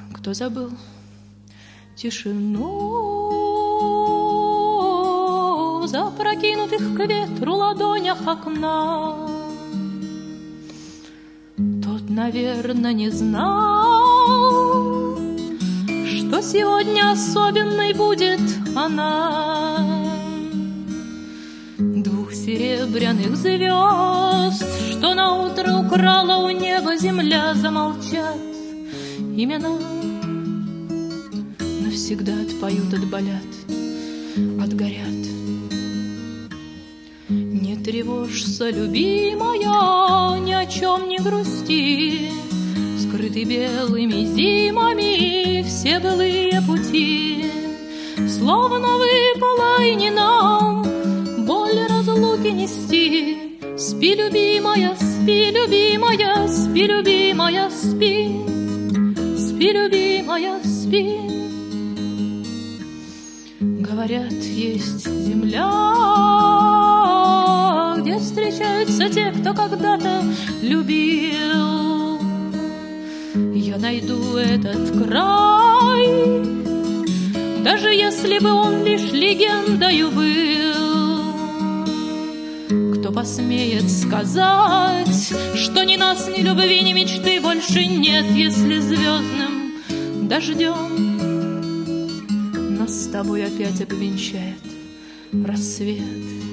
Кто забыл тишину в запрокинутых к ветру ладонях окна, тот, наверно, не знал, что сегодня особенной будет она. Двух серебряных звезд, что наутро украла у неба земля, замолчат имена, навсегда отпоют, отболят, отгорят. Не тревожься, любимая, ни о чем не грусти, скрыты белыми зимами все былые пути. Словно выпала и не нам боль разлуки нести. Спи, любимая, спи, любимая, спи, любимая, спи, спи, любимая, спи. Говорят, есть земля, где встречаются те, кто когда-то любил. Я найду этот край, даже если бы он лишь легендою был. Кто посмеет сказать, что ни нас, ни любви, ни мечты больше нет, если звездным дождем нас с тобой опять обвенчает рассвет?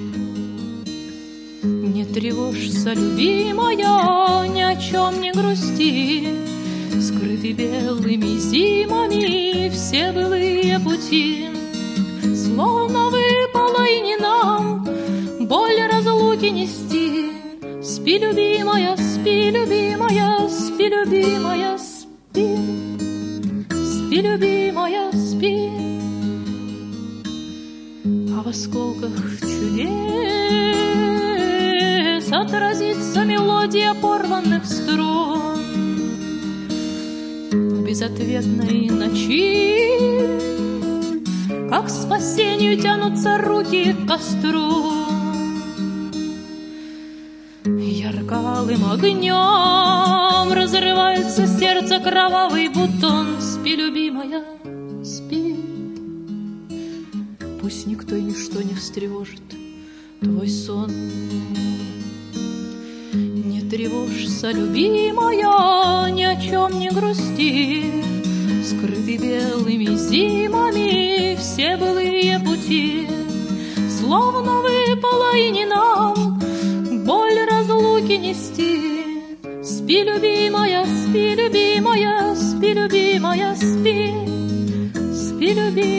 Не тревожься, любимая, ни о чем не грусти, скрыты белыми зимами все былые пути. Словно выпало и не нам боль разлуки нести. Спи, любимая, спи, любимая, спи, любимая, спи, спи, любимая, спи. А в осколках чудес отразится мелодия порванных струн. В безответной ночи, как к спасению, тянутся руки к костру. Ярко-алым огнем разрывается сердце кровавый бутон. Спи, любимая, спи, пусть никто и ничто не встревожит твой сон. Не тревожься, любимая, ни о чем не грусти, скрыты белыми зимами все былые пути. Словно выпало и не нам боль разлуки нести. Спи, любимая, спи, любимая, спи, любимая, спи, спи, любимая.